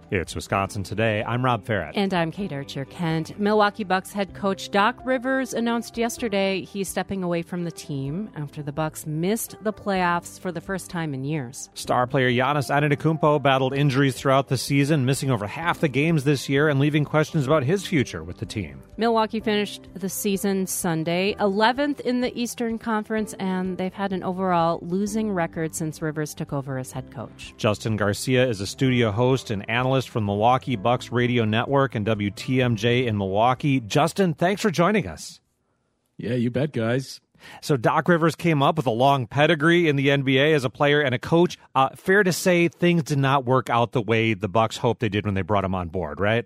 It's Wisconsin Today. I'm Rob Farrett. And I'm Kate Archer-Kent. Milwaukee Bucks head coach Doc Rivers announced yesterday he's stepping away from the team after the Bucks missed the playoffs for the first time in years. Star player Giannis Antetokounmpo battled injuries throughout the season, missing over half the games this year and leaving questions about his future with the team. Milwaukee finished the season Sunday 11th in the Eastern Conference, and they've had an overall losing record since Rivers took over as head coach. Justin Garcia is a studio host and analyst from Milwaukee Bucks Radio Network and WTMJ in Milwaukee. Justin, thanks for joining us. Yeah, you bet, guys. So Doc Rivers came up with a long pedigree in the NBA as a player and a coach. Fair to say things did not work out the way the Bucks hoped they did when they brought him on board, right?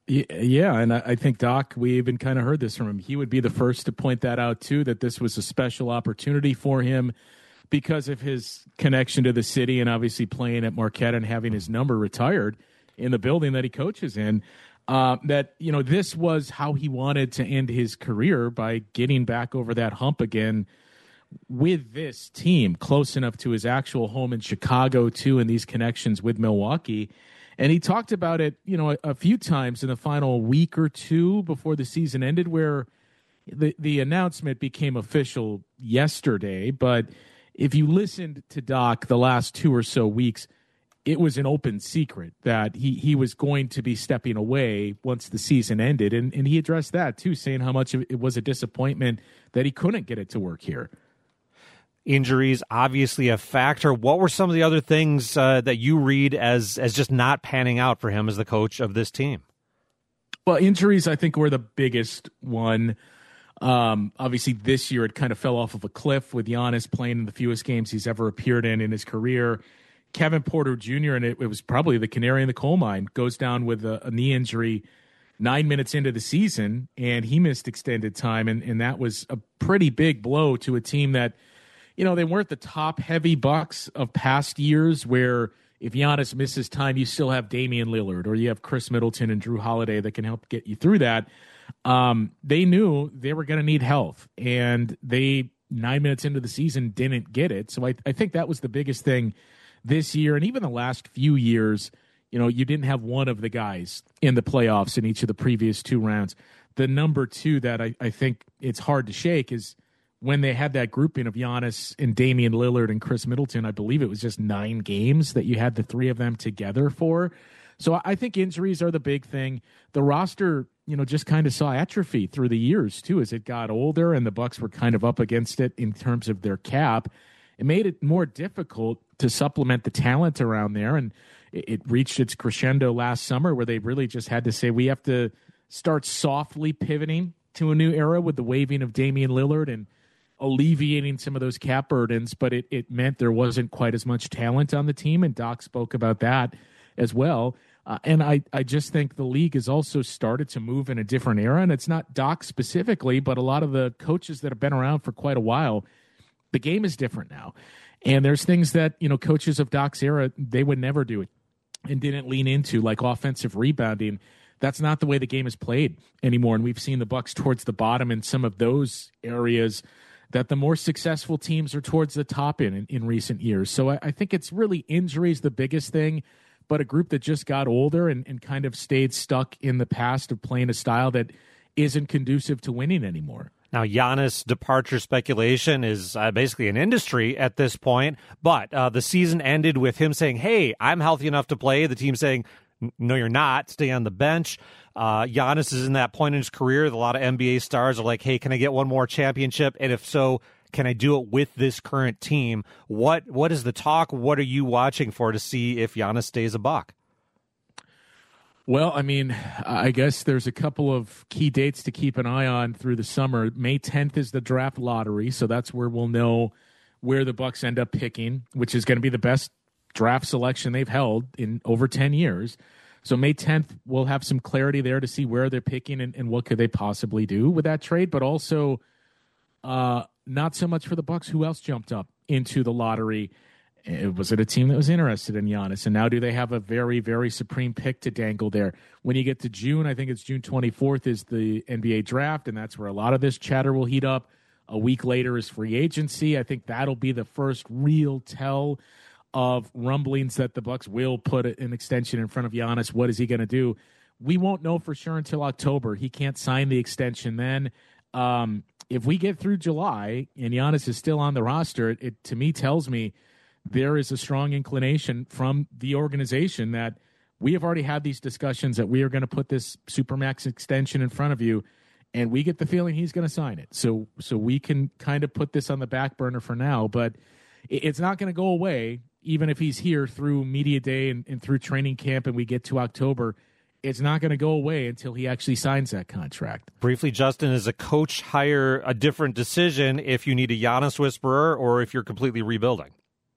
Yeah, and I think, Doc, we even kind of heard this from him. He would be the first to point that out, too, that this was a special opportunity for him because of his connection to the city and obviously playing at Marquette and having his number retired in the building that he coaches in, that, you know, this was how he wanted to end his career, by getting back over that hump again with this team, close enough to his actual home in Chicago, too, and these connections with Milwaukee. And he talked about it, you know, a few times in the final week or two before the season ended, where the announcement became official yesterday. But if you listened to Doc the last 2 or so weeks, it was an open secret that he was going to be stepping away once the season ended. And he addressed that, too, saying how much it was a disappointment that he couldn't get it to work here. Injuries, obviously a factor. What were some of the other things that you read as just not panning out for him as the coach of this team? Well, injuries, I think, were the biggest one. Obviously, this year it kind of fell off of a cliff with Giannis playing in the fewest games he's ever appeared in his career. Kevin Porter Jr., and it was probably the canary in the coal mine, goes down with a knee injury 9 minutes into the season, and he missed extended time, and that was a pretty big blow to a team that, you know, they weren't the top-heavy Bucks of past years where if Giannis misses time, you still have Damian Lillard or you have Chris Middleton and Drew Holiday that can help get you through that. They knew they were going to need health, and they, 9 minutes into the season, didn't get it. So I think that was the biggest thing this year, and even the last few years. You know, you didn't have one of the guys in the playoffs in each of the previous 2 rounds. The number 2 that I think it's hard to shake is when they had that grouping of Giannis and Damian Lillard and Chris Middleton. I believe it was just 9 games that you had the 3 of them together for. So I think injuries are the big thing. The roster, you know, just kind of saw atrophy through the years, too, as it got older, and the Bucks were kind of up against it in terms of their cap. It made it more difficult to supplement the talent around there, and it reached its crescendo last summer where they really just had to say, we have to start softly pivoting to a new era with the waiving of Damian Lillard and alleviating some of those cap burdens, but it meant there wasn't quite as much talent on the team, and Doc spoke about that as well. And I just think the league has also started to move in a different era, and it's not Doc specifically, but a lot of the coaches that have been around for quite a while. The game is different now, and there's things that, you know, coaches of Doc's era, they would never do it and didn't lean into, like offensive rebounding. That's not the way the game is played anymore, and we've seen the Bucks towards the bottom in some of those areas that the more successful teams are towards the top in recent years. So I think it's really injuries the biggest thing, but a group that just got older and kind of stayed stuck in the past of playing a style that isn't conducive to winning anymore. Now, Giannis' departure speculation is basically an industry at this point, but the season ended with him saying, hey, I'm healthy enough to play. The team saying, no, you're not. Stay on the bench. Giannis is in that point in his career that a lot of NBA stars are like, hey, can I get one more championship? And if so, can I do it with this current team? What is the talk? What are you watching for to see if Giannis stays a Buck? Well, I mean, I guess there's a couple of key dates to keep an eye on through the summer. May 10th is the draft lottery, so that's where we'll know where the Bucks end up picking, which is going to be the best draft selection they've held in over 10 years. So May 10th, we'll have some clarity there to see where they're picking and what could they possibly do with that trade, but also not so much for the Bucks. Who else jumped up into the lottery? Was it a team that was interested in Giannis? And now do they have a very, very supreme pick to dangle there? When you get to June, I think it's June 24th is the NBA draft, and that's where a lot of this chatter will heat up. A week later is free agency. I think that'll be the first real tell of rumblings that the Bucks will put an extension in front of Giannis. What is he going to do? We won't know for sure until October. He can't sign the extension then. If we get through July and Giannis is still on the roster, it to me tells me there is a strong inclination from the organization that we have already had these discussions that we are going to put this Supermax extension in front of you, and we get the feeling he's going to sign it. So we can kind of put this on the back burner for now, but it's not going to go away even if he's here through media day and through training camp and we get to October. It's not going to go away until he actually signs that contract. Briefly, Justin, is a coach hire a different decision if you need a Giannis whisperer or if you're completely rebuilding?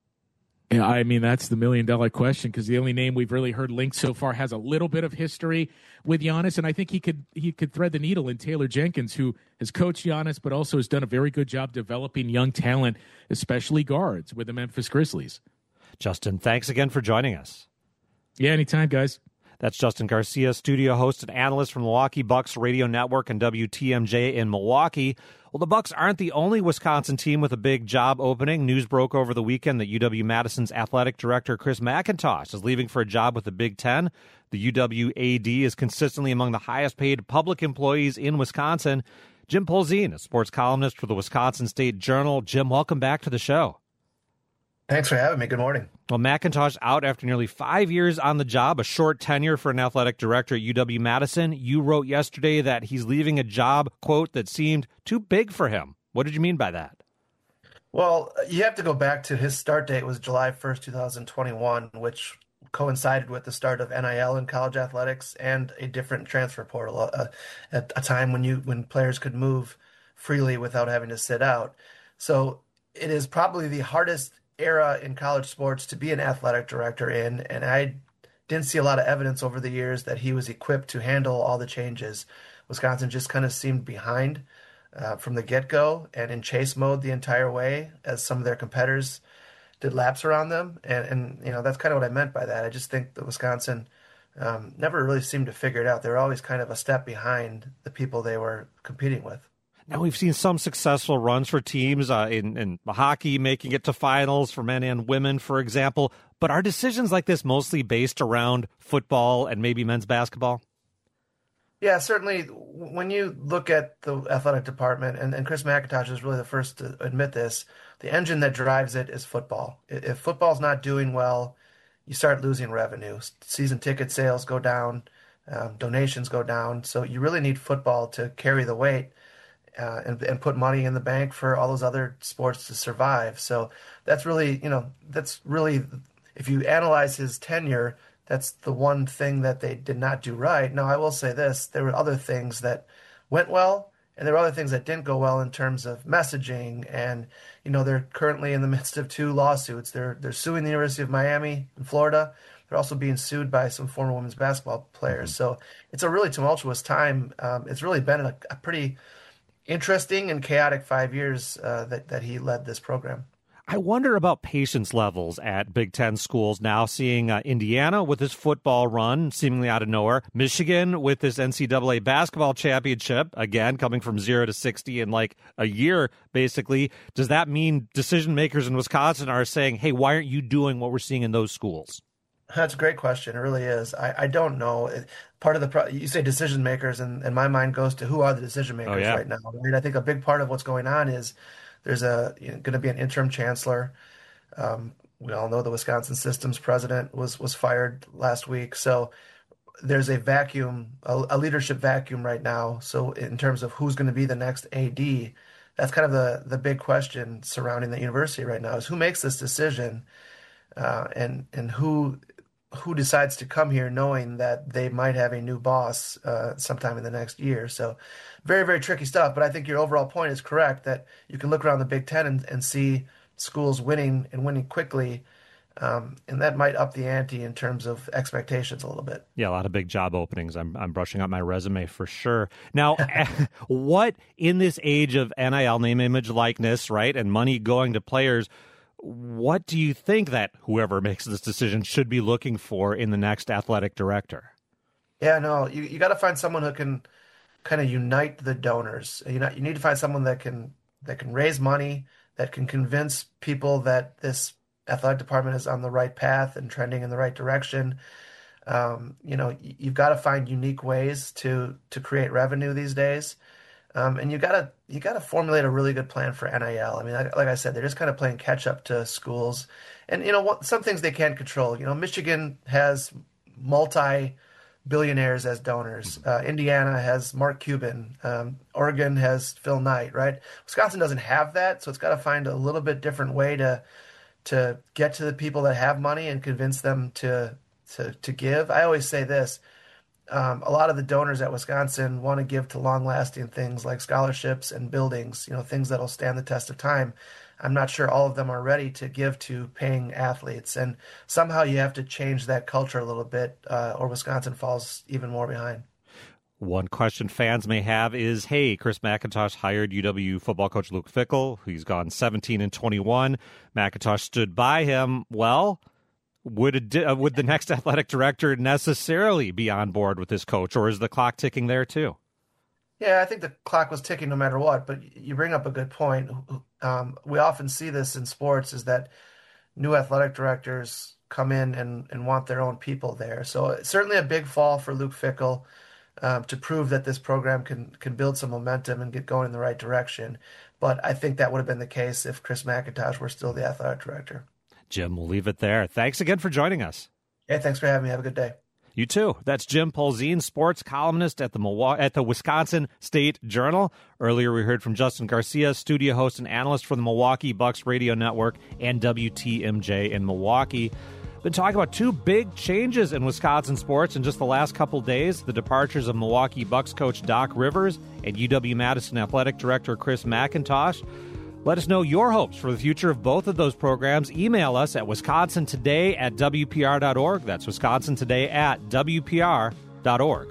Yeah, I mean, that's the million-dollar question, because the only name we've really heard linked so far has a little bit of history with Giannis, and I think he could thread the needle in Taylor Jenkins, who has coached Giannis but also has done a very good job developing young talent, especially guards, with the Memphis Grizzlies. Justin, thanks again for joining us. Yeah, anytime, guys. That's Justin Garcia, studio host and analyst from Milwaukee Bucks Radio Network and WTMJ in Milwaukee. Well, the Bucks aren't the only Wisconsin team with a big job opening. News broke over the weekend that UW-Madison's athletic director Chris McIntosh is leaving for a job with the Big Ten. The UW AD is consistently among the highest-paid public employees in Wisconsin. Jim Polzin, a sports columnist for the Wisconsin State Journal. Jim, welcome back to the show. Thanks for having me. Good morning. Well, McIntosh out after nearly 5 years on the job, a short tenure for an athletic director at UW-Madison. You wrote yesterday that he's leaving a job, quote, that seemed too big for him. What did you mean by that? Well, you have to go back to his start date was July 1st, 2021, which coincided with the start of NIL in college athletics and a different transfer portal, at a time when players could move freely without having to sit out. So it is probably the hardest era in college sports to be an athletic director in, and I didn't see a lot of evidence over the years that he was equipped to handle all the changes. Wisconsin just kind of seemed behind from the get-go and in chase mode the entire way, as some of their competitors did laps around them, and you know, that's kind of what I meant by that. I just think that Wisconsin never really seemed to figure it out. They were always kind of a step behind the people they were competing with. Now, we've seen some successful runs for teams in hockey, making it to finals for men and women, for example. But are decisions like this mostly based around football and maybe men's basketball? Yeah, certainly. When you look at the athletic department, and Chris McIntosh is really the first to admit this, the engine that drives it is football. If football's not doing well, you start losing revenue. Season ticket sales go down, donations go down. So you really need football to carry the weight. And put money in the bank for all those other sports to survive. So that's really, if you analyze his tenure, that's the one thing that they did not do right. Now, I will say this, there were other things that went well, and there were other things that didn't go well in terms of messaging. And, they're currently in the midst of 2 lawsuits. They're suing the University of Miami in Florida. They're also being sued by some former women's basketball players. So it's a really tumultuous time. It's really been a pretty interesting and chaotic 5 years that he led this program. I wonder about patience levels at Big Ten schools now, seeing Indiana with this football run seemingly out of nowhere, Michigan with this NCAA basketball championship, again, coming from 0 to 60 in like a year, basically. Does that mean decision makers in Wisconsin are saying, hey, why aren't you doing what we're seeing in those schools? That's a great question. It really is. I don't know. Part of you say decision makers, and my mind goes to who are the decision makers right now. I mean, I think a big part of what's going on is there's going to be an interim chancellor. We all know the Wisconsin systems president was fired last week. So there's a vacuum, a leadership vacuum right now. So in terms of who's going to be the next AD, that's kind of the big question surrounding the university right now, is who makes this decision, and who decides to come here knowing that they might have a new boss sometime in the next year. So very, very tricky stuff. But I think your overall point is correct, that you can look around the Big Ten and see schools winning and winning quickly. And that might up the ante in terms of expectations a little bit. Yeah, a lot of big job openings. I'm brushing up my resume for sure. Now, what in this age of NIL, name, image, likeness, right, and money going to players, what do you think that whoever makes this decision should be looking for in the next athletic director? Yeah, no, you got to find someone who can kind of unite the donors. You need to find someone that can raise money, that can convince people that this athletic department is on the right path and trending in the right direction. You've got to find unique ways to create revenue these days. And you gotta formulate a really good plan for NIL. I mean, like I said, they're just kind of playing catch up to schools, and some things they can't control. Michigan has multi-billionaires as donors. Indiana has Mark Cuban. Oregon has Phil Knight. Right? Wisconsin doesn't have that, so it's got to find a little bit different way to get to the people that have money and convince them to give. I always say this. A lot of the donors at Wisconsin want to give to long-lasting things like scholarships and buildings, things that'll stand the test of time. I'm not sure all of them are ready to give to paying athletes. And somehow you have to change that culture a little bit, or Wisconsin falls even more behind. One question fans may have is, hey, Chris McIntosh hired UW football coach Luke Fickell. He's gone 17-21. McIntosh stood by him. Well, would the next athletic director necessarily be on board with this coach, or is the clock ticking there too? Yeah, I think the clock was ticking no matter what, but you bring up a good point. We often see this in sports, is that new athletic directors come in and want their own people there. So it's certainly a big fall for Luke Fickell to prove that this program can build some momentum and get going in the right direction. But I think that would have been the case if Chris McIntosh were still the athletic director. Jim, we'll leave it there. Thanks again for joining us. Hey, thanks for having me. Have a good day. You too. That's Jim Polzin, sports columnist at the Wisconsin State Journal. Earlier, we heard from Justin Garcia, studio host and analyst for the Milwaukee Bucks Radio Network and WTMJ in Milwaukee. Been talking about two big changes in Wisconsin sports in just the last couple days. The departures of Milwaukee Bucks coach Doc Rivers and UW-Madison athletic director Chris McIntosh. Let us know your hopes for the future of both of those programs. Email us at wisconsintoday@wpr.org. That's wisconsintoday@wpr.org.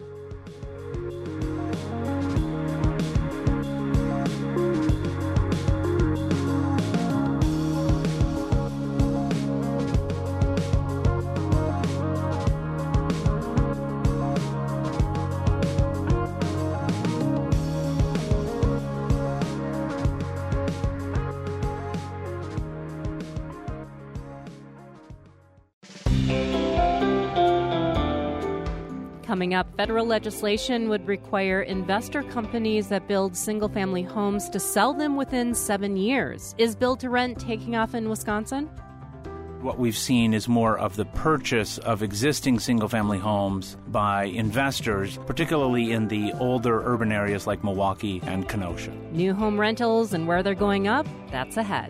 Coming up, federal legislation would require investor companies that build single-family homes to sell them within 7 years. Is build-to-rent taking off in Wisconsin? What we've seen is more of the purchase of existing single-family homes by investors, particularly in the older urban areas like Milwaukee and Kenosha. New home rentals and where they're going up, that's ahead.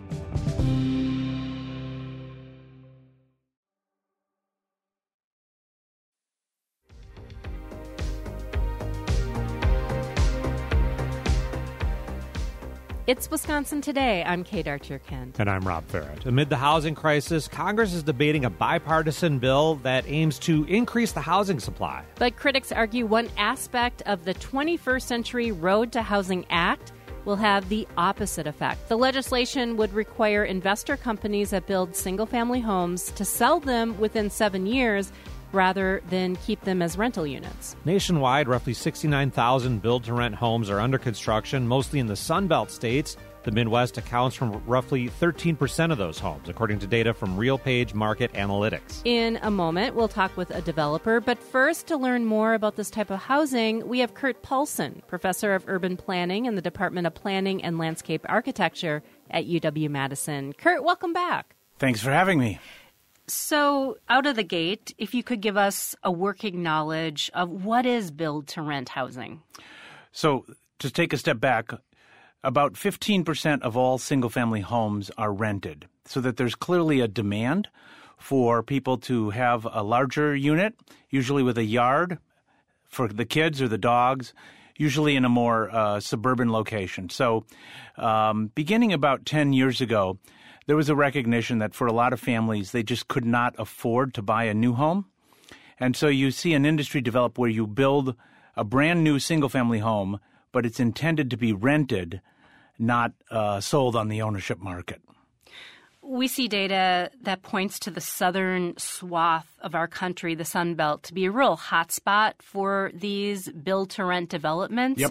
It's Wisconsin Today. I'm Kate Archer-Kent. And I'm Rob Farrett. Amid the housing crisis, Congress is debating a bipartisan bill that aims to increase the housing supply. But critics argue one aspect of the 21st Century Road to Housing Act will have the opposite effect. The legislation would require investor companies that build single-family homes to sell them within 7 years rather than keep them as rental units. Nationwide, roughly 69,000 build-to-rent homes are under construction, mostly in the Sun Belt states. The Midwest accounts for roughly 13% of those homes, according to data from RealPage Market Analytics. In a moment, we'll talk with a developer. But first, to learn more about this type of housing, we have Kurt Paulson, professor of urban planning in the Department of Planning and Landscape Architecture at UW-Madison. Kurt, welcome back. Thanks for having me. So, out of the gate, if you could give us a working knowledge of what is build-to-rent housing. So, to take a step back, about 15% of all single-family homes are rented, so that there's clearly a demand for people to have a larger unit, usually with a yard for the kids or the dogs, usually in a more suburban location. So, beginning about 10 years ago, there was a recognition that for a lot of families, they just could not afford to buy a new home. And so you see an industry develop where you build a brand new single-family home, but it's intended to be rented, not sold on the ownership market. We see data that points to the southern swath of our country, the Sun Belt, to be a real hotspot for these build-to-rent developments. Yep.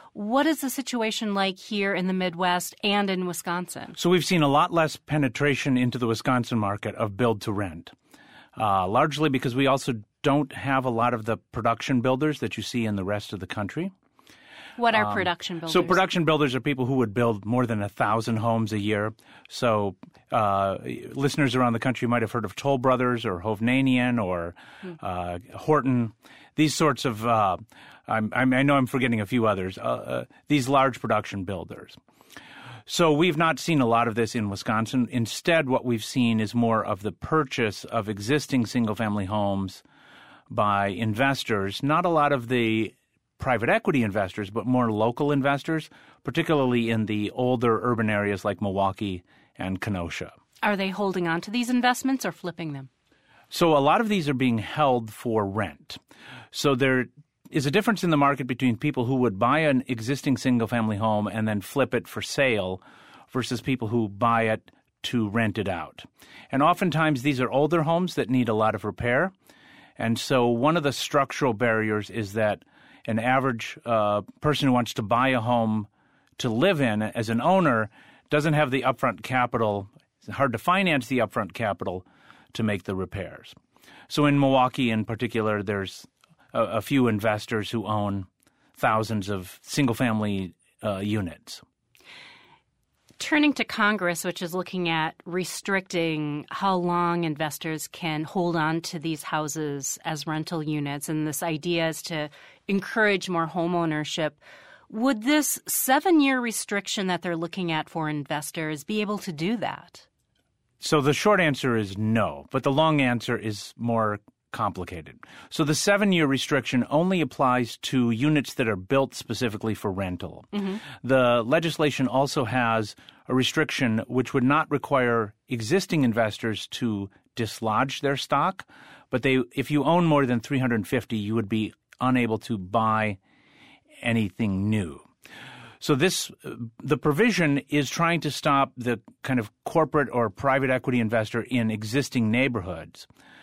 What is the situation like here in the Midwest and in Wisconsin? So we've seen a lot less penetration into the Wisconsin market of build-to-rent, largely because we also don't have a lot of the production builders that you see in the rest of the country. What are production builders? So production builders are people who would build more than 1,000 homes a year. So listeners around the country might have heard of Toll Brothers or Hovnanian or Horton. These sorts of I know I'm forgetting a few others. These large production builders. So we've not seen a lot of this in Wisconsin. Instead, what we've seen is more of the purchase of existing single-family homes by investors, not a lot of the private equity investors, but more local investors, particularly in the older urban areas like Milwaukee and Kenosha. Are they holding on to these investments or flipping them? So a lot of these are being held for rent. So there is a difference in the market between people who would buy an existing single-family home and then flip it for sale versus people who buy it to rent it out. And oftentimes these are older homes that need a lot of repair. And so one of the structural barriers is that an average person who wants to buy a home to live in as an owner doesn't have the upfront capital. It's hard to finance the upfront capital to make the repairs. So in Milwaukee in particular, there's a few investors who own thousands of single-family units. Turning to Congress, which is looking at restricting how long investors can hold on to these houses as rental units, and this idea is to encourage more home ownership, would this 7-year restriction that they're looking at for investors be able to do that? So the short answer is no, but the long answer is more complicated. So the 7-year restriction only applies to units that are built specifically for rental. Mm-hmm. The legislation also has a restriction which would not require existing investors to dislodge their stock, but if you own more than 350, you would be unable to buy anything new. So the provision is trying to stop the kind of corporate or private equity investor in existing neighborhoods.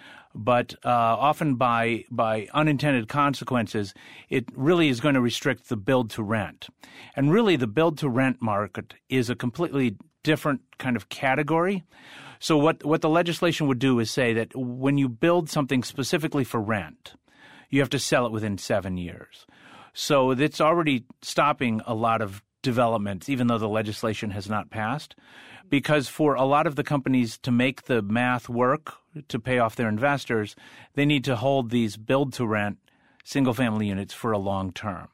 But often by unintended consequences, it really is going to restrict the build-to-rent. And really, the build-to-rent market is a completely different kind of category. So what the legislation would do is say that when you build something specifically for rent, you have to sell it within 7 years. So it's already stopping a lot of developments, even though the legislation has not passed, because for a lot of the companies to make the math work, to pay off their investors, they need to hold these build-to-rent single-family units for a long term.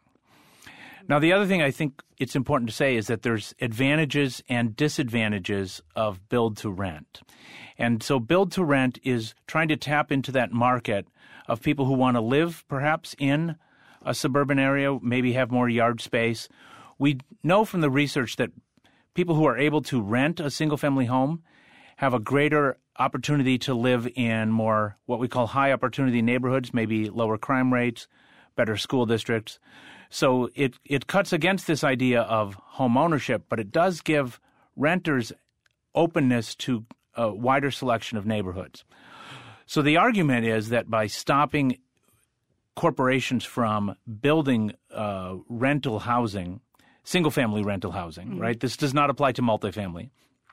Now, the other thing I think it's important to say is that there's advantages and disadvantages of build-to-rent. And so build-to-rent is trying to tap into that market of people who want to live perhaps in a suburban area, maybe have more yard space. We know from the research that people who are able to rent a single-family home have a greater opportunity to live in more what we call high-opportunity neighborhoods, maybe lower crime rates, better school districts. So it cuts against this idea of home ownership, but it does give renters openness to a wider selection of neighborhoods. So the argument is that by stopping corporations from building rental housing, single-family rental housing, right? This does not apply to multifamily,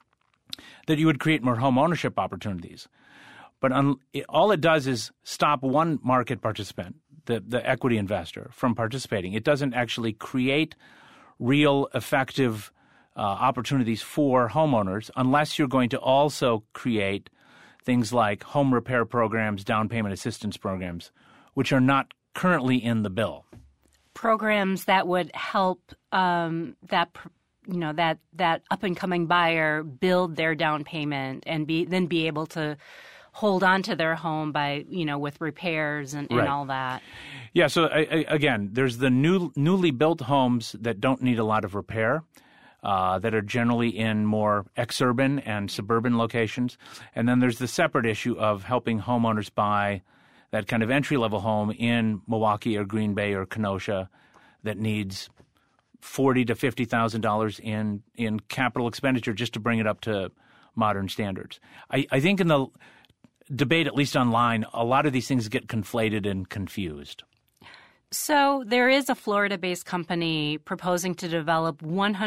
that you would create more home ownership opportunities. But all it does is stop one market participant, the equity investor, from participating. It doesn't actually create real effective opportunities for homeowners unless you're going to also create things like home repair programs, down payment assistance programs, which are not currently in the bill. Programs that would help that up and coming buyer build their down payment and be able to hold on to their home by with repairs and right. all that. Yeah. So again, there's the newly built homes that don't need a lot of repair. That are generally in more exurban and suburban locations. And then there's the separate issue of helping homeowners buy that kind of entry-level home in Milwaukee or Green Bay or Kenosha that needs $40,000 to $50,000 in capital expenditure just to bring it up to modern standards. I think in the debate, at least online, a lot of these things get conflated and confused. So there is a Florida-based company proposing to develop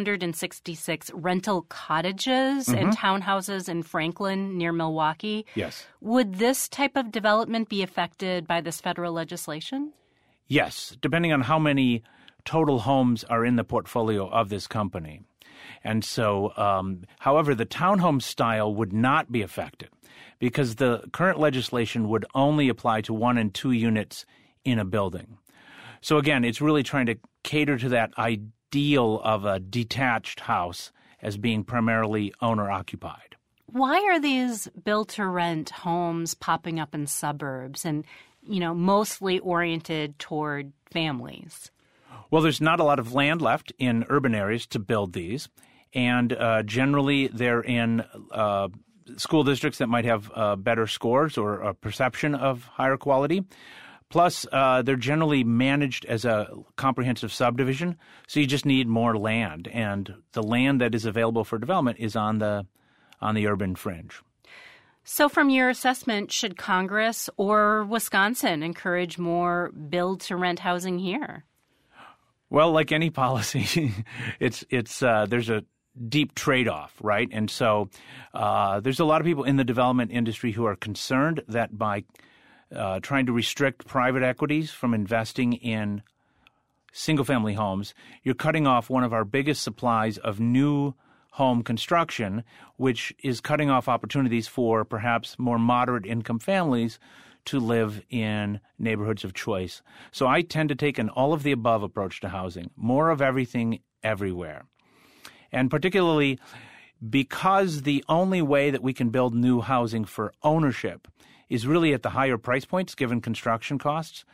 166 rental cottages and townhouses in Franklin near Milwaukee. Yes. Would this type of development be affected by this federal legislation? Yes, depending on how many total homes are in the portfolio of this company. And so, however, the townhome style would not be affected because the current legislation would only apply to 1 and 2 units in a building. So again, it's really trying to cater to that ideal of a detached house as being primarily owner-occupied. Why are these built-to-rent homes popping up in suburbs and, mostly oriented toward families? Well, there's not a lot of land left in urban areas to build these, and generally they're in school districts that might have better scores or a perception of higher quality. Plus, they're generally managed as a comprehensive subdivision, so you just need more land, and the land that is available for development is on the urban fringe. So from your assessment, should Congress or Wisconsin encourage more build-to-rent housing here? Well, like any policy, it's there's a deep trade-off, right? And so there's a lot of people in the development industry who are concerned that by trying to restrict private equities from investing in single-family homes, you're cutting off one of our biggest supplies of new home construction, which is cutting off opportunities for perhaps more moderate income families to live in neighborhoods of choice. So I tend to take an all-of-the-above approach to housing, more of everything everywhere. And particularly because the only way that we can build new housing for ownership is really at the higher price points given construction costs.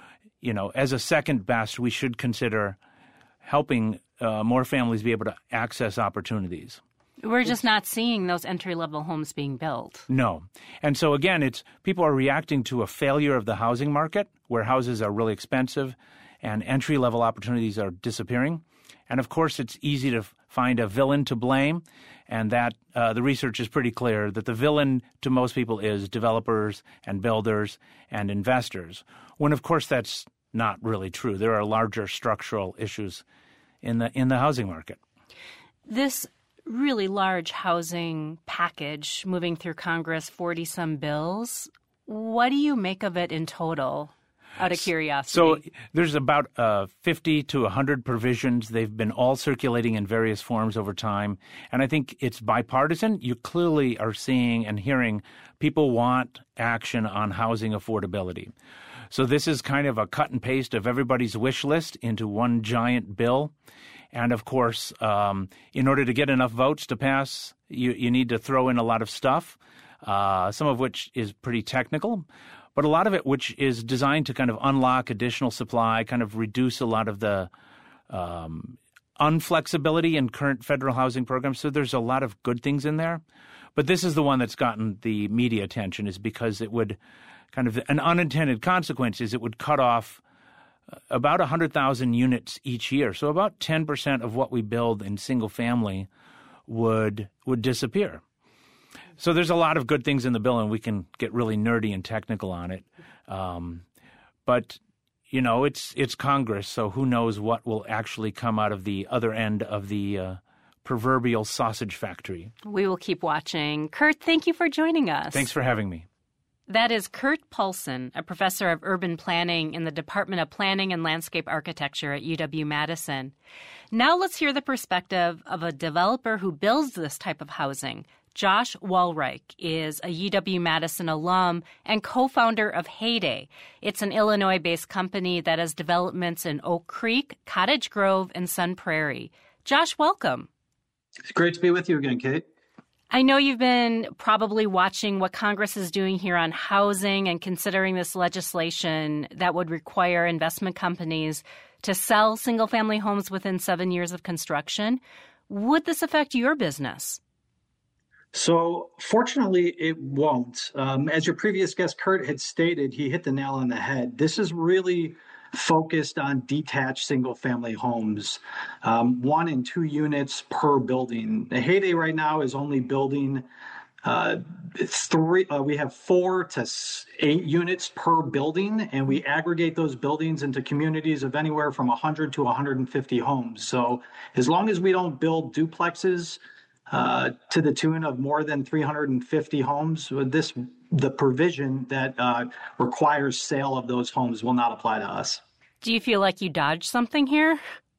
As a second best, we should consider helping more families be able to access opportunities. We're just not seeing those entry-level homes being built. No. And so, again, people are reacting to a failure of the housing market where houses are really expensive and entry-level opportunities are disappearing. And, of course, it's easy to find a villain to blame, and that the research is pretty clear that the villain to most people is developers and builders and investors, when, of course, that's not really true. There are larger structural issues in the housing market. This really large housing package moving through Congress, 40-some bills, what do you make of it in total? Out of curiosity. So there's about 50 to 100 provisions. They've been all circulating in various forms over time. And I think it's bipartisan. You clearly are seeing and hearing people want action on housing affordability. So this is kind of a cut and paste of everybody's wish list into one giant bill. And, of course, in order to get enough votes to pass, you need to throw in a lot of stuff, some of which is pretty technical. But a lot of it which is designed to kind of unlock additional supply, kind of reduce a lot of the unflexibility in current federal housing programs. So there's a lot of good things in there. But this is the one that's gotten the media attention, is because it would kind of an unintended consequence is it would cut off about 100,000 units each year. So about 10% of what we build in single family would disappear. So there's a lot of good things in the bill, and we can get really nerdy and technical on it. But, it's Congress, so who knows what will actually come out of the other end of the proverbial sausage factory. We will keep watching. Kurt, thank you for joining us. Thanks for having me. That is Kurt Paulson, a professor of urban planning in the Department of Planning and Landscape Architecture at UW-Madison. Now let's hear the perspective of a developer who builds this type of housing. Josh Walreich is a UW-Madison alum and co-founder of Heyday. It's an Illinois-based company that has developments in Oak Creek, Cottage Grove, and Sun Prairie. Josh, welcome. It's great to be with you again, Kate. I know you've been probably watching what Congress is doing here on housing and considering this legislation that would require investment companies to sell single-family homes within 7 years of construction. Would this affect your business? So fortunately, it won't. As your previous guest, Kurt, had stated, he hit the nail on the head. This is really focused on detached single-family homes, 1 and 2 units per building. The Heyday right now is only building We have 4 to 8 units per building, and we aggregate those buildings into communities of anywhere from 100 to 150 homes. So as long as we don't build duplexes to the tune of more than 350 homes, the provision that requires sale of those homes will not apply to us. Do you feel like you dodged something here?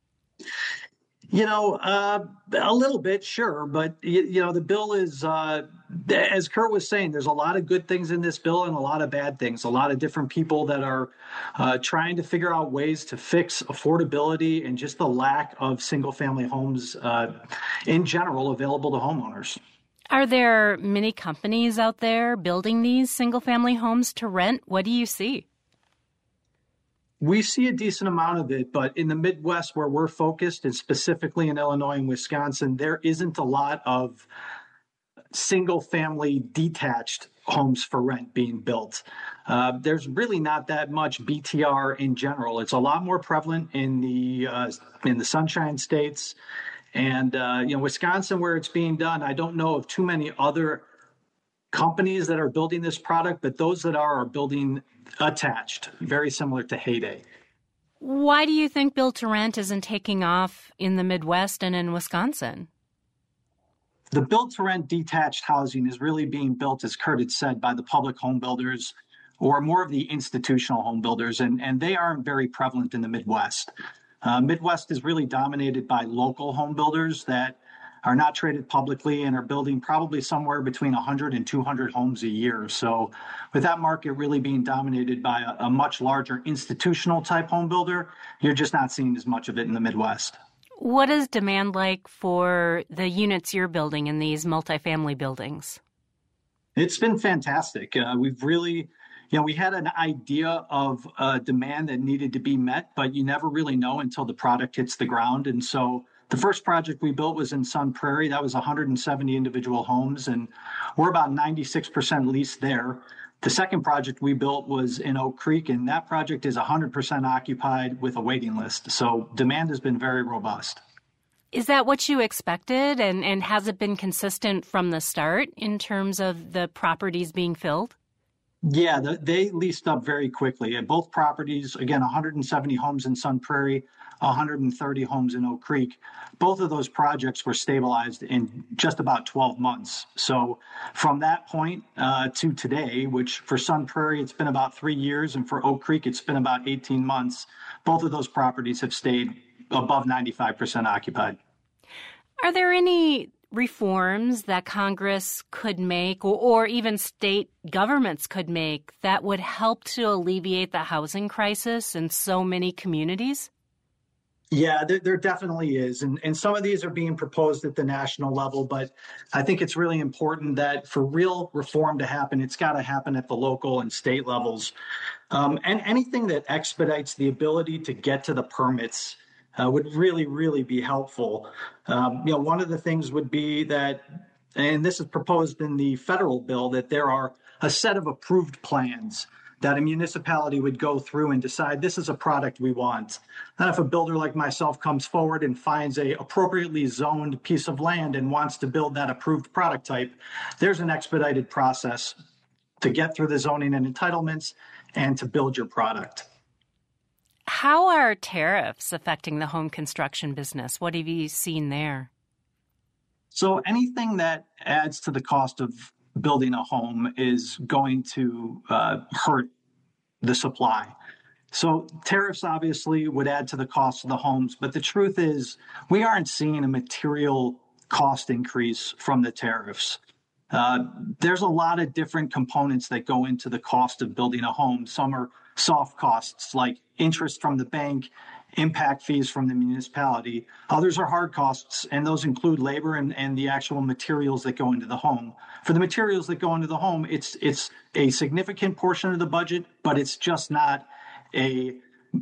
A little bit, sure. But, the bill is, as Kurt was saying, there's a lot of good things in this bill and a lot of bad things. A lot of different people that are trying to figure out ways to fix affordability and just the lack of single family homes in general available to homeowners. Are there many companies out there building these single family homes to rent? What do you see? We see a decent amount of it, but in the Midwest where we're focused, and specifically in Illinois and Wisconsin, there isn't a lot of single-family detached homes for rent being built. There's really not that much BTR in general. It's a lot more prevalent in the Sunshine States, and Wisconsin, where it's being done. I don't know of too many other companies that are building this product, but those that are building attached, very similar to Heyday. Why do you think build to rent isn't taking off in the Midwest and in Wisconsin? The build to rent detached housing is really being built, as Kurt had said, by the public home builders or more of the institutional home builders, and they aren't very prevalent in the Midwest. Midwest is really dominated by local home builders that are not traded publicly and are building probably somewhere between 100 and 200 homes a year. So with that market really being dominated by a much larger institutional type home builder, you're just not seeing as much of it in the Midwest. What is demand like for the units you're building in these multifamily buildings? It's been fantastic. We've really, we had an idea of demand that needed to be met, but you never really know until the product hits the ground. And so the first project we built was in Sun Prairie. That was 170 individual homes, and we're about 96% leased there. The second project we built was in Oak Creek, and that project is 100% occupied with a waiting list. So demand has been very robust. Is that what you expected, and has it been consistent from the start in terms of the properties being filled? Yeah, they leased up very quickly. At both properties, again, 170 homes in Sun Prairie, 130 homes in Oak Creek. Both of those projects were stabilized in just about 12 months. So from that point to today, which for Sun Prairie, it's been about 3 years, and for Oak Creek, it's been about 18 months, both of those properties have stayed above 95% occupied. Are there any reforms that Congress could make or even state governments could make that would help to alleviate the housing crisis in so many communities? Yeah, there definitely is. And some of these are being proposed at the national level, but I think it's really important that for real reform to happen, it's got to happen at the local and state levels. And anything that expedites the ability to get to the permits would really, really be helpful. One of the things would be that, and this is proposed in the federal bill, that there are a set of approved plans that a municipality would go through and decide this is a product we want. Then if a builder like myself comes forward and finds a appropriately zoned piece of land and wants to build that approved product type, there's an expedited process to get through the zoning and entitlements and to build your product. How are tariffs affecting the home construction business? What have you seen there? So anything that adds to the cost of building a home is going to hurt the supply. So tariffs obviously would add to the cost of the homes, but the truth is we aren't seeing a material cost increase from the tariffs. There's a lot of different components that go into the cost of building a home. Some are soft costs like interest from the bank, impact fees from the municipality. Others are hard costs, and those include labor and the actual materials that go into the home. For the materials that go into the home, it's a significant portion of the budget, but it's just not a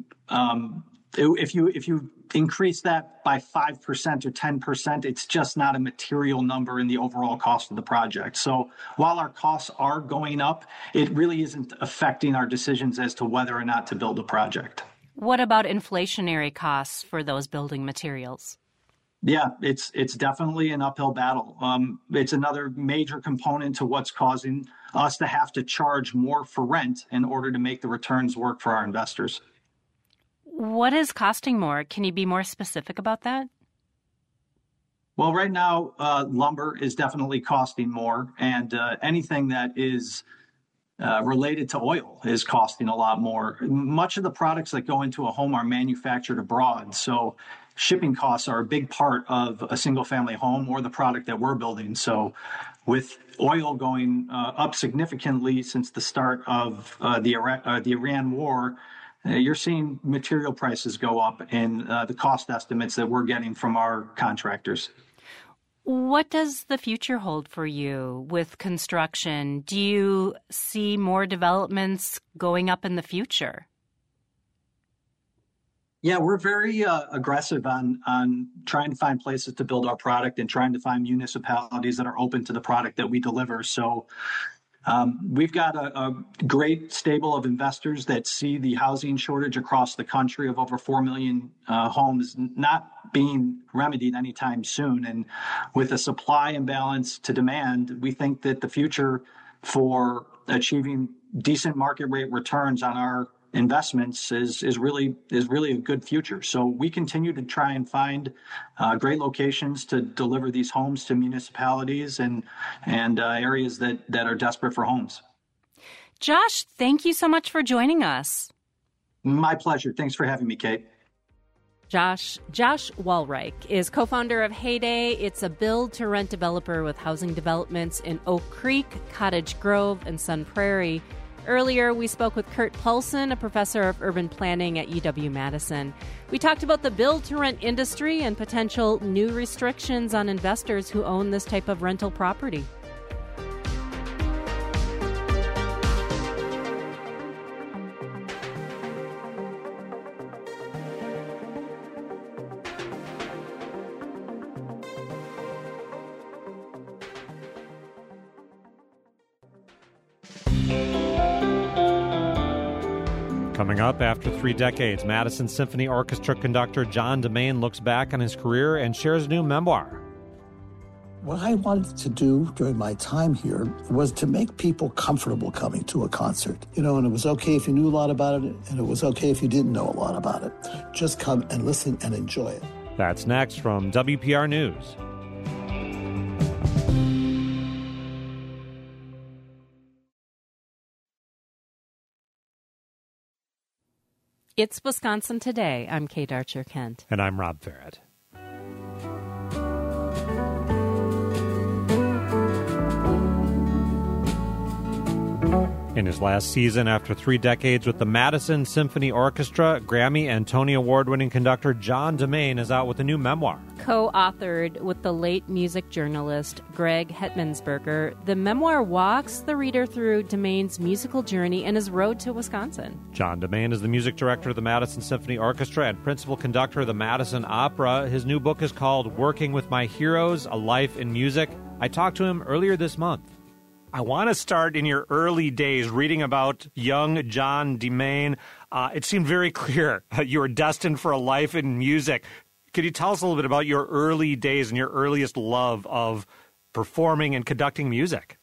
if you increase that by 5% or 10%, it's just not a material number in the overall cost of the project. So while our costs are going up, it really isn't affecting our decisions as to whether or not to build a project. What about inflationary costs for those building materials? Yeah, it's definitely an uphill battle. It's another major component to what's causing us to have to charge more for rent in order to make the returns work for our investors. What is costing more? Can you be more specific about that? Well, right now, lumber is definitely costing more, and anything that is related to oil is costing a lot more. Much of the products that go into a home are manufactured abroad, so shipping costs are a big part of a single-family home or the product that we're building. So with oil going up significantly since the start of the Iran war, you're seeing material prices go up in the cost estimates that we're getting from our contractors. What does the future hold for you with construction? Do you see more developments going up in the future? Yeah, we're very aggressive on trying to find places to build our product and trying to find municipalities that are open to the product that we deliver. So we've got a great stable of investors that see the housing shortage across the country of over 4 million homes not being remedied anytime soon. And with a supply imbalance to demand, we think that the future for achieving decent market rate returns on our investments is really a good future. So we continue to try and find great locations to deliver these homes to municipalities and areas that are desperate for homes. Josh, thank you so much for joining us. My pleasure. Thanks for having me, Kate. Josh Walreich is co-founder of Heyday. It's a build-to-rent developer with housing developments in Oak Creek, Cottage Grove, and Sun Prairie. Earlier, we spoke with Kurt Paulson, a professor of urban planning at UW-Madison. We talked about the build-to-rent industry and potential new restrictions on investors who own this type of rental property. Coming up, after 3 decades, Madison Symphony Orchestra conductor John DeMain looks back on his career and shares a new memoir. What I wanted to do during my time here was to make people comfortable coming to a concert. And it was okay if you knew a lot about it, and it was okay if you didn't know a lot about it. Just come and listen and enjoy it. That's next from WPR News. It's Wisconsin Today. I'm Kate Archer-Kent. And I'm Rob Farrett. In his last season, after 3 decades with the Madison Symphony Orchestra, Grammy and Tony Award-winning conductor John DeMain is out with a new memoir. Co-authored with the late music journalist Greg Hetmansberger, the memoir walks the reader through DeMain's musical journey and his road to Wisconsin. John DeMain is the music director of the Madison Symphony Orchestra and principal conductor of the Madison Opera. His new book is called Working with My Heroes, A Life in Music. I talked to him earlier this month. I want to start in your early days reading about young John DeMain. It seemed very clear you were destined for a life in music. Could you tell us a little bit about your early days and your earliest love of performing and conducting music?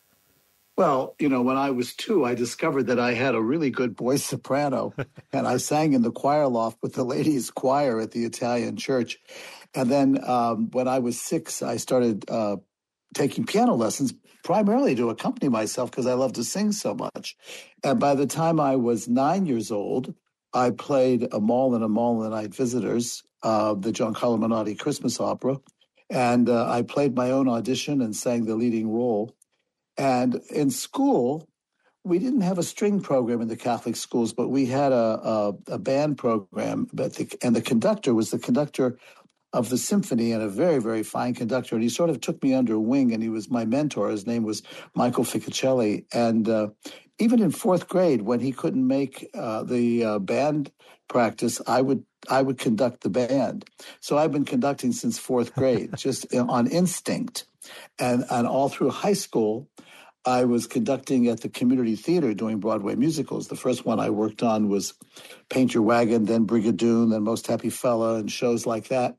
Well, when I was 2, I discovered that I had a really good voice soprano, and I sang in the choir loft with the ladies' choir at the Italian church. And then when I was 6, I started taking piano lessons, primarily to accompany myself because I love to sing so much. And by the time I was 9 years old, I played A Mall and the Night Visitors, the Giancarlo Menotti Christmas opera. And I played my own audition and sang the leading role. And in school, we didn't have a string program in the Catholic schools, but we had a band program. And the conductor was the conductor of the symphony and a very, very fine conductor. And he sort of took me under wing, and he was my mentor. His name was Michael Ficcicelli. And even in 4th grade, when he couldn't make the band practice, I would conduct the band. So I've been conducting since 4th grade, just on instinct. And all through high school, I was conducting at the community theater doing Broadway musicals. The first one I worked on was Paint Your Wagon, then Brigadoon, then Most Happy Fella, and shows like that,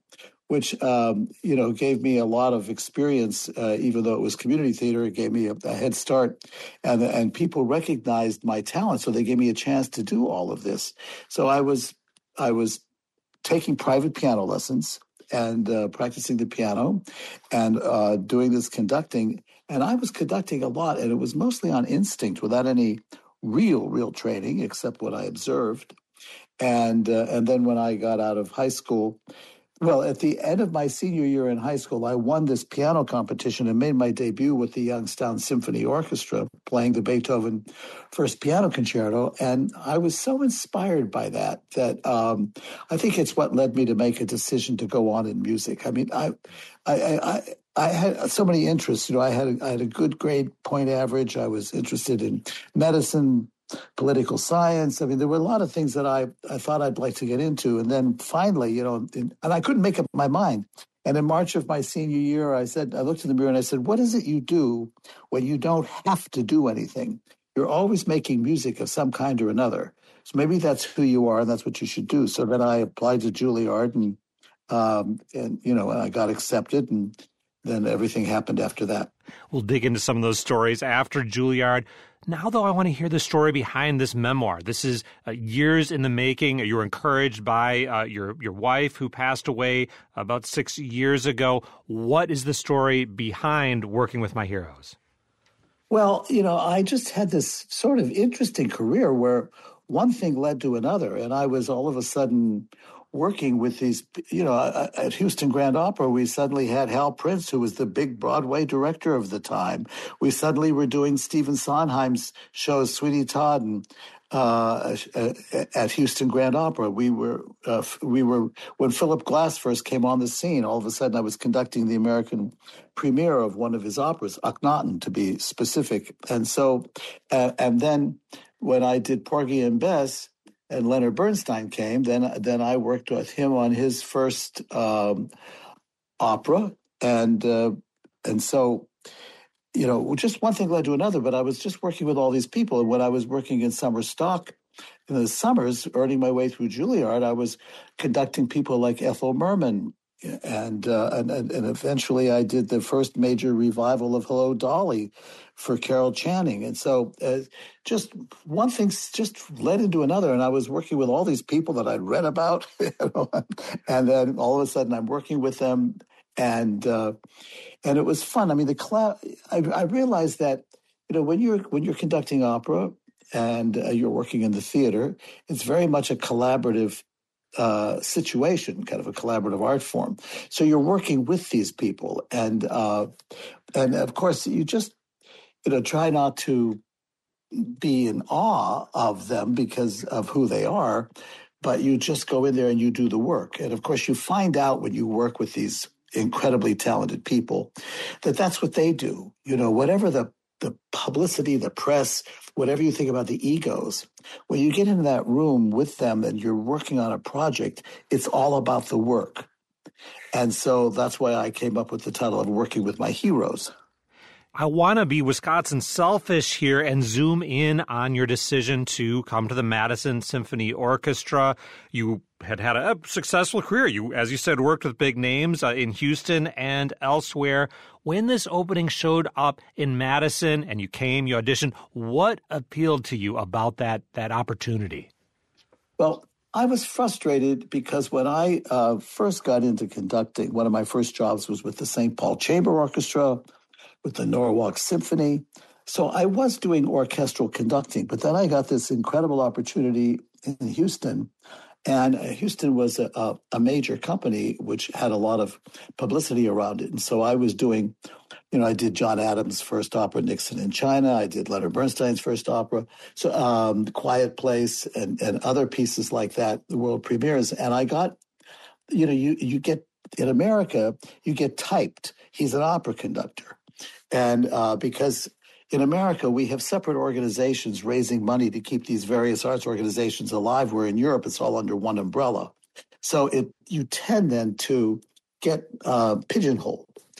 which gave me a lot of experience. Even though it was community theater, it gave me a head start, and people recognized my talent, so they gave me a chance to do all of this. So I was taking private piano lessons and practicing the piano and doing this conducting. And I was conducting a lot, and it was mostly on instinct without any real training except what I observed. And then when I got out of high school, well, at the end of my senior year in high school, I won this piano competition and made my debut with the Youngstown Symphony Orchestra, playing the Beethoven First Piano Concerto. And I was so inspired by that I think it's what led me to make a decision to go on in music. I mean, I had so many interests. I had a good grade point average. I was interested in medicine, political science. I mean, there were a lot of things that I thought I'd like to get into. And then finally, and I couldn't make up my mind. And in March of my senior year, I looked in the mirror and I said, what is it you do when you don't have to do anything? You're always making music of some kind or another. So maybe that's who you are and that's what you should do. So then I applied to Juilliard and I got accepted, and then everything happened after that. We'll dig into some of those stories after Juilliard. Now, though, I want to hear the story behind this memoir. This is years in the making. You were encouraged by your wife, who passed away about 6 years ago. What is the story behind Working with My Heroes? Well, I just had this sort of interesting career where one thing led to another, and I was all of a sudden working with these, at Houston Grand Opera, we suddenly had Hal Prince, who was the big Broadway director of the time. We suddenly were doing Stephen Sondheim's shows, Sweeney Todd, and at Houston Grand Opera. We were when Philip Glass first came on the scene. All of a sudden, I was conducting the American premiere of one of his operas, Akhenaten, to be specific. And so, and then when I did Porgy and Bess, and Leonard Bernstein came, then I worked with him on his first opera, and so just one thing led to another. But I was just working with all these people, and when I was working in summer stock in the summers, earning my way through Juilliard, I was conducting people like Ethel Merman, and eventually I did the first major revival of Hello, Dolly for Carol Channing. And so just one thing just led into another. And I was working with all these people that I'd read about, and then all of a sudden I'm working with them. And it was fun. I mean, I realized that, when you're conducting opera and you're working in the theater, it's very much a collaborative situation, kind of a collaborative art form. So you're working with these people, and of course you just try not to be in awe of them because of who they are, but you just go in there and you do the work. And of course you find out when you work with these incredibly talented people that that's what they do. Whatever the publicity, the press, whatever you think about the egos, when you get in that room with them and you're working on a project, it's all about the work. And so that's why I came up with the title of Working with My Heroes. I want to be Wisconsin selfish here and zoom in on your decision to come to the Madison Symphony Orchestra. You had a successful career. You, as you said, worked with big names in Houston and elsewhere. When this opening showed up in Madison and you auditioned, what appealed to you about that opportunity? Well, I was frustrated because when I first got into conducting, one of my first jobs was with the St. Paul Chamber Orchestra, with the Norwalk Symphony. So I was doing orchestral conducting, but then I got this incredible opportunity in Houston. And Houston was a major company which had a lot of publicity around it. And so I was doing, I did John Adams' first opera, Nixon in China. I did Leonard Bernstein's first opera, so Quiet Place and other pieces like that, the world premieres. And I got, you get, in America, you get typed. He's an opera conductor. And because in America, we have separate organizations raising money to keep these various arts organizations alive, where in Europe, it's all under one umbrella. So you tend then to get pigeonholed.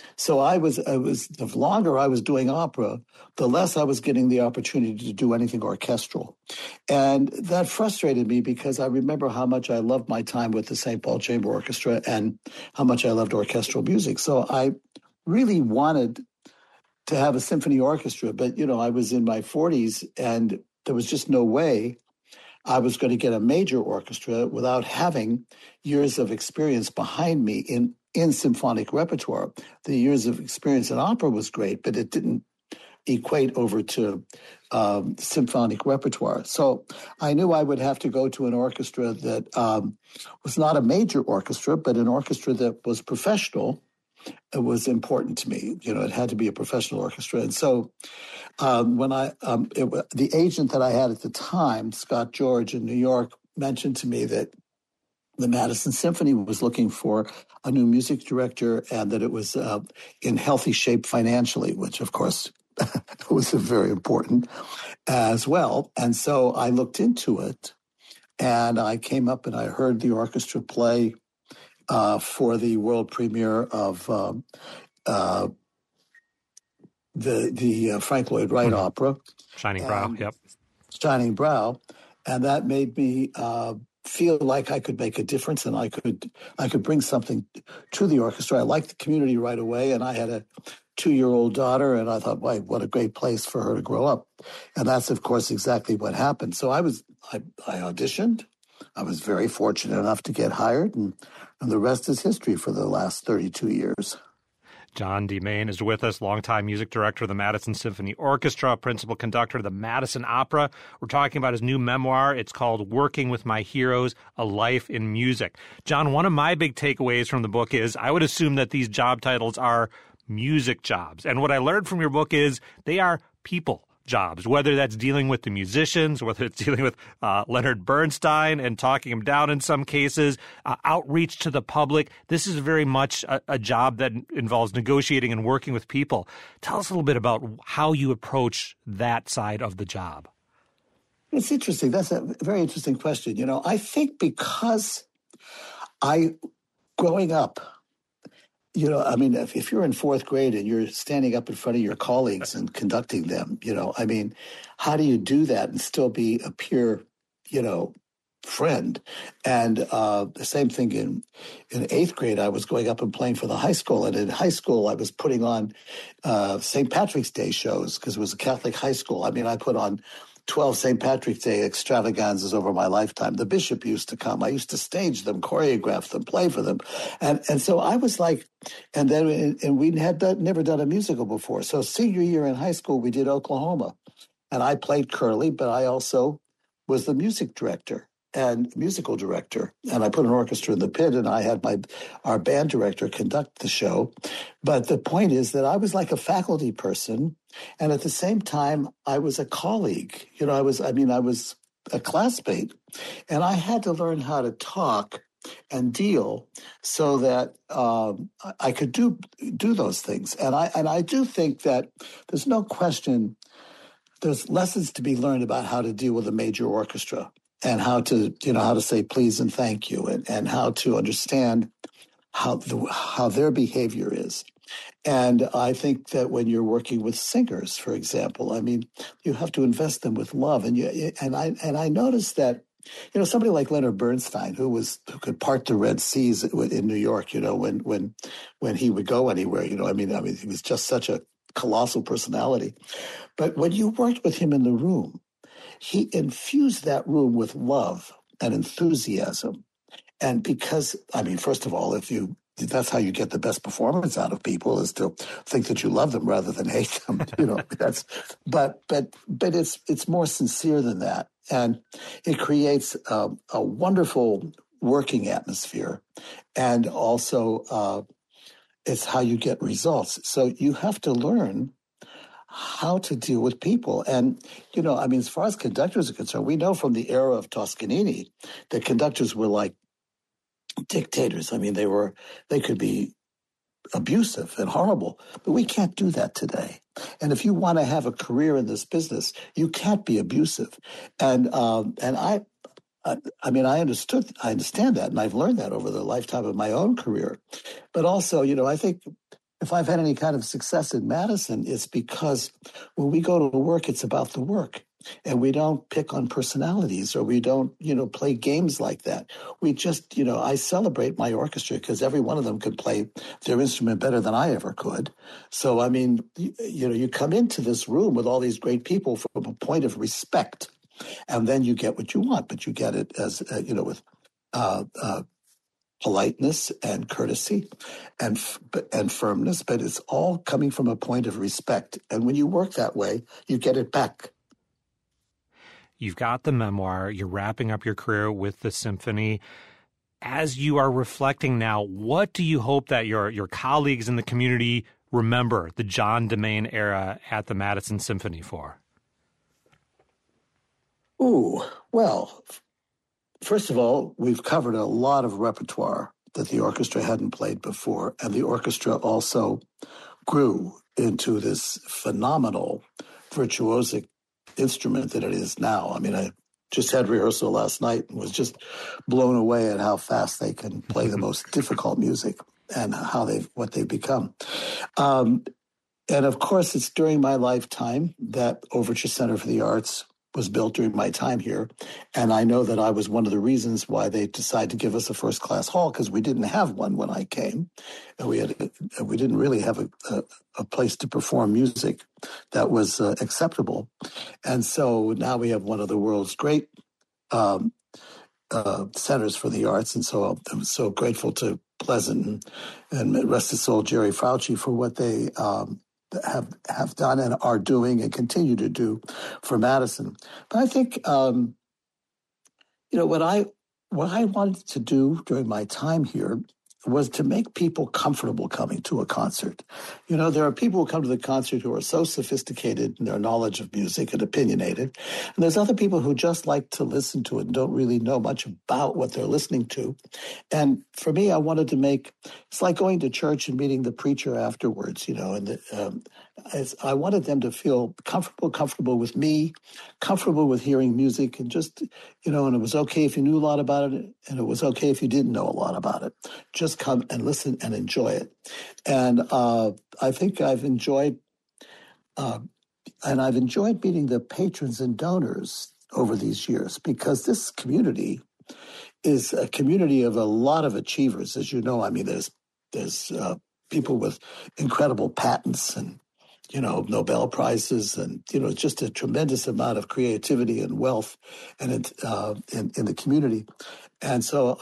So the longer I was doing opera, the less I was getting the opportunity to do anything orchestral. And that frustrated me because I remember how much I loved my time with the St. Paul Chamber Orchestra and how much I loved orchestral music. So I really wanted to have a symphony orchestra, but, I was in my 40s and there was just no way I was going to get a major orchestra without having years of experience behind me in symphonic repertoire. The years of experience in opera was great, but it didn't equate over to symphonic repertoire. So I knew I would have to go to an orchestra that was not a major orchestra, but an orchestra that was professional. It was important to me. It had to be a professional orchestra. And so when the agent that I had at the time, Scott George in New York, mentioned to me that the Madison Symphony was looking for a new music director and that it was in healthy shape financially, which, of course, was very important as well. And so I looked into it and I came up and I heard the orchestra play for the world premiere of the Frank Lloyd Wright opera. Shining Brow, yep. Shining Brow. And that made me feel like I could make a difference and I could bring something to the orchestra. I liked the community right away, and I had a 2-year-old daughter, and I thought, wow, what a great place for her to grow up. And that's, of course, exactly what happened. So I auditioned. I was very fortunate enough to get hired, and the rest is history for the last 32 years. John DeMain is with us, longtime music director of the Madison Symphony Orchestra, principal conductor of the Madison Opera. We're talking about his new memoir. It's called Working with My Heroes, A Life in Music. John, one of my big takeaways from the book is I would assume that these job titles are music jobs. And what I learned from your book is they are people jobs, whether that's dealing with the musicians, whether it's dealing with Leonard Bernstein and talking him down in some cases, outreach to the public. This is very much a job that involves negotiating and working with people. Tell us a little bit about how you approach that side of the job. It's interesting. That's a very interesting question. I think because growing up, if you're in fourth grade and you're standing up in front of your colleagues and conducting them, how do you do that and still be a peer, friend? And the same thing in eighth grade, I was going up and playing for the high school. And in high school, I was putting on St. Patrick's Day shows because it was a Catholic high school. I put on 12 St. Patrick's Day extravaganzas over my lifetime. The bishop used to come. I used to stage them, choreograph them, play for them. And so I was like, and we had never done a musical before. So senior year in high school, we did Oklahoma. And I played Curly, but I also was the music director and musical director. And I put an orchestra in the pit, and I had our band director conduct the show. But the point is that I was like a faculty person, and at the same time, I was a colleague. I was a classmate, and I had to learn how to talk and deal so that I could do those things. And I do think that there's no question there's lessons to be learned about how to deal with a major orchestra and how to say please and thank you and how to understand how their behavior is. And I think that when you're working with singers, for example, you have to invest them with love. And I noticed that, somebody like Leonard Bernstein, who could part the Red Seas in New York, when he would go anywhere, he was just such a colossal personality. But when you worked with him in the room, he infused that room with love and enthusiasm. And because, first of all, that's how you get the best performance out of people, is to think that you love them rather than hate them. But it's more sincere than that. And it creates a wonderful working atmosphere. And also it's how you get results. So you have to learn how to deal with people. And, as far as conductors are concerned, we know from the era of Toscanini that conductors were like dictators. They could be abusive and horrible, but we can't do that today. And if you want to have a career in this business, you can't be abusive. And I understand that, and I've learned that over the lifetime of my own career. But also, I think if I've had any kind of success in Madison, it's because when we go to work, it's about the work. And we don't pick on personalities, or we don't, play games like that. We just, I celebrate my orchestra because every one of them could play their instrument better than I ever could. So, I mean, you come into this room with all these great people from a point of respect, and then you get what you want, but you get it as, with politeness and courtesy and firmness, but it's all coming from a point of respect. And when you work that way, you get it back. You've got the memoir. You're wrapping up your career with the symphony. As you are reflecting now, what do you hope that your colleagues in the community remember the John DeMain era at the Madison Symphony for? Ooh, well, first of all, we've covered a lot of repertoire that the orchestra hadn't played before, and the orchestra also grew into this phenomenal virtuosic instrument that it is now. I mean, I just had rehearsal last night and was just blown away at how fast they can play the most difficult music and what they've become. And of course, it's during my lifetime that Overture Center for the Arts was built during my time here. And I know that I was one of the reasons why they decided to give us a first-class hall, because we didn't have one when I came. And we didn't really have a place to perform music that was acceptable. And so now we have one of the world's great centers for the arts. And so I'm so grateful to Pleasant and rest his soul, Jerry Fauci, for what they have done and are doing and continue to do for Madison. But I think, what I wanted to do during my time here was to make people comfortable coming to a concert. There are people who come to the concert who are so sophisticated in their knowledge of music and opinionated. And there's other people who just like to listen to it and don't really know much about what they're listening to. And for me, I wanted to it's like going to church and meeting the preacher afterwards, I wanted them to feel comfortable with me, comfortable with hearing music, and just, and it was okay if you knew a lot about it, and it was okay if you didn't know a lot about it. Just come and listen and enjoy it. And I think I've enjoyed meeting the patrons and donors over these years, because this community is a community of a lot of achievers. As you know, I mean, there's people with incredible patents and, Nobel Prizes, and, just a tremendous amount of creativity and wealth and in the community. And so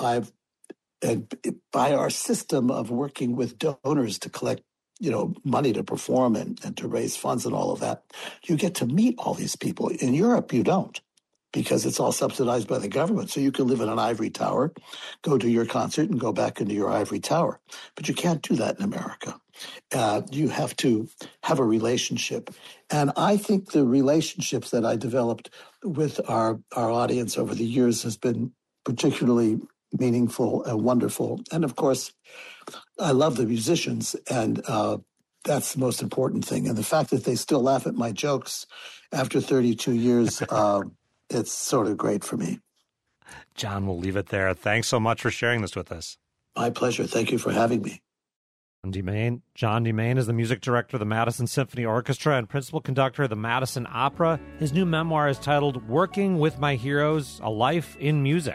by our system of working with donors to collect, money to perform and to raise funds and all of that, you get to meet all these people. In Europe, you don't, because it's all subsidized by the government. So you can live in an ivory tower, go to your concert and go back into your ivory tower. But you can't do that in America. You have to have a relationship. And I think the relationships that I developed with our audience over the years has been particularly meaningful and wonderful. And of course, I love the musicians, and that's the most important thing. And the fact that they still laugh at my jokes after 32 years, it's sort of great for me. John, we'll leave it there. Thanks so much for sharing this with us. My pleasure. Thank you for having me. John DeMain is the music director of the Madison Symphony Orchestra and principal conductor of the Madison Opera. His new memoir is titled Working with My Heroes, A Life in Music.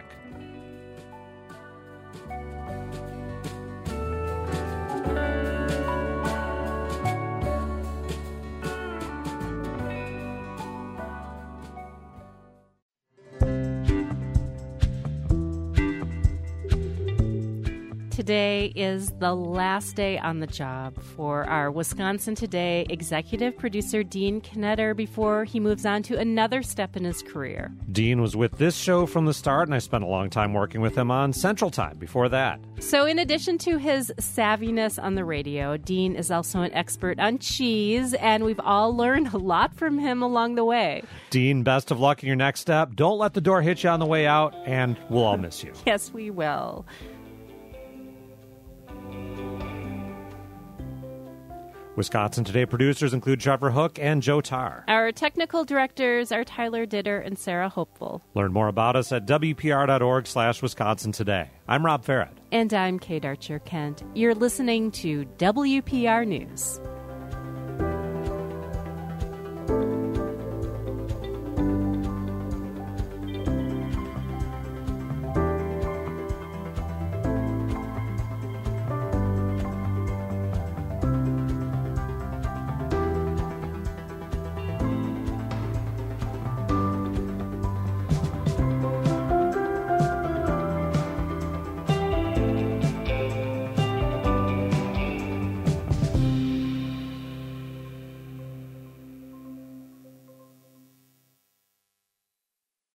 Today is the last day on the job for our Wisconsin Today executive producer, Dean Knetter, before he moves on to another step in his career. Dean was with this show from the start, and I spent a long time working with him on Central Time before that. So in addition to his savviness on the radio, Dean is also an expert on cheese, and we've all learned a lot from him along the way. Dean, best of luck in your next step. Don't let the door hit you on the way out, and we'll all miss you. Yes, we will. Wisconsin Today producers include Trevor Hook and Joe Tarr. Our technical directors are Tyler Ditter and Sarah Hopeful. Learn more about us at WPR.org/Wisconsin Today. I'm Rob Farrett. And I'm Kate Archer-Kent. You're listening to WPR News.